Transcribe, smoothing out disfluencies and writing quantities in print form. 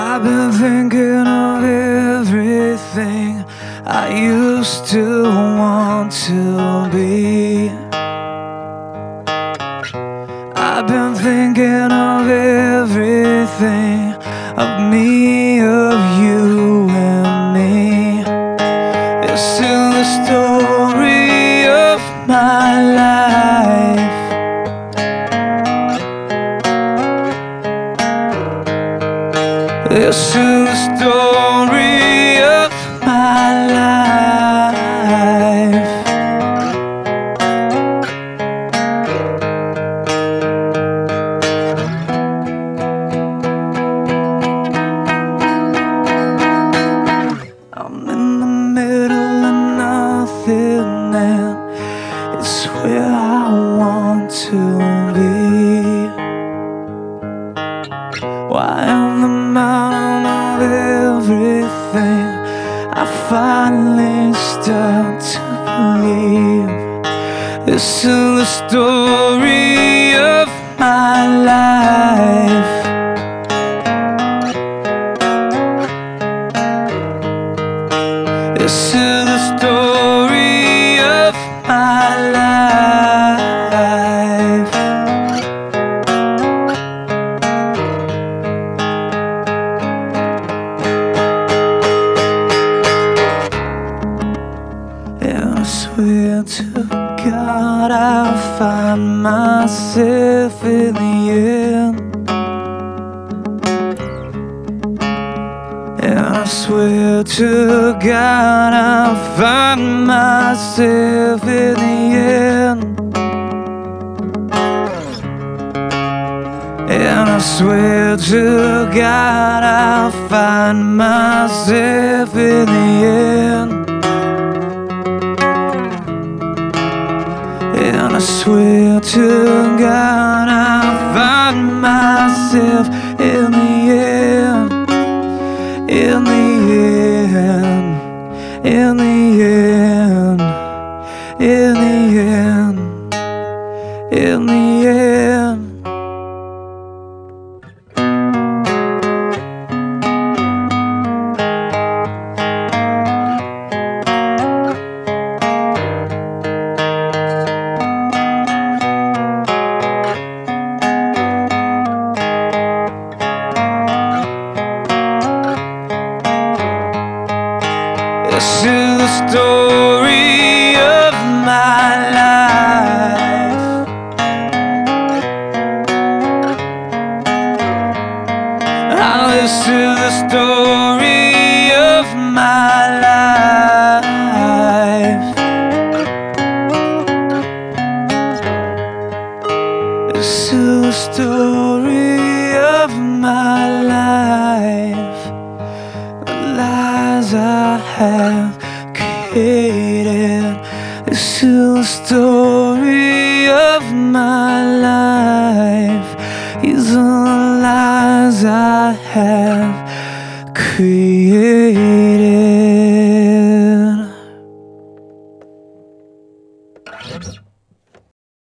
I've been thinking of everything I used to want to be. I've been thinking of everything, of me, of you and me. This is the story of my life. This is the story of my life. I'm in the middle of nothing and it's where I want to be. Why on the mountain of everything I finally start to believe. This is the story of my life. This is the story of my life. And I swear to God I'll find myself in the end. And I swear to God I'll find myself in the end. And I swear to God I'll find myself in the end. And I swear to God I'll find myself in the end. In the end, in the end, in the end, in the end. This is the story of my life. This is the story of my life. This is the story of my life. The lies I have created. This is the story of my life.